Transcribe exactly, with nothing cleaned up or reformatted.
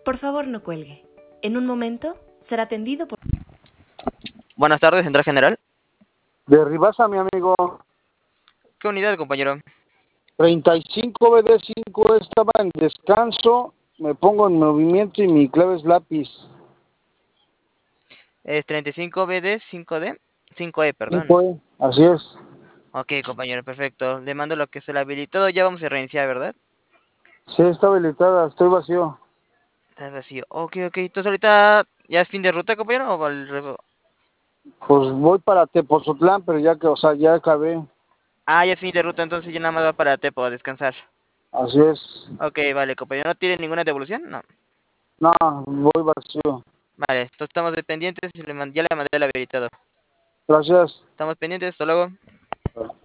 Por favor, no cuelgue. En un momento será atendido por... Buenas tardes, Central General. De Ribasa, mi amigo. ¿Qué unidad, compañero? treinta y cinco B D cinco estaba en descanso, me pongo en movimiento y mi clave es lápiz. Es treinta y cinco B D cinco D, cinco E, perdón. cinco E, así es. Ok, compañero, perfecto. Le mando lo que es el habilitado. Ya vamos a reiniciar, ¿verdad? Sí, está habilitada, estoy vacío. Está vacío. Ok, ok. Entonces ahorita ya es fin de ruta, compañero, o al revés. Pues voy para Tepozotlán, pero ya que, o sea, ya acabé. Ah, ya es fin de ruta, entonces ya nada más va para Tepo a descansar. Así es. Ok, vale, compañero. ¿No tiene ninguna devolución? No. No, voy vacío. Vale, entonces estamos pendientes y le man- ya le mandé el habilitado. Gracias. Estamos pendientes, hasta luego.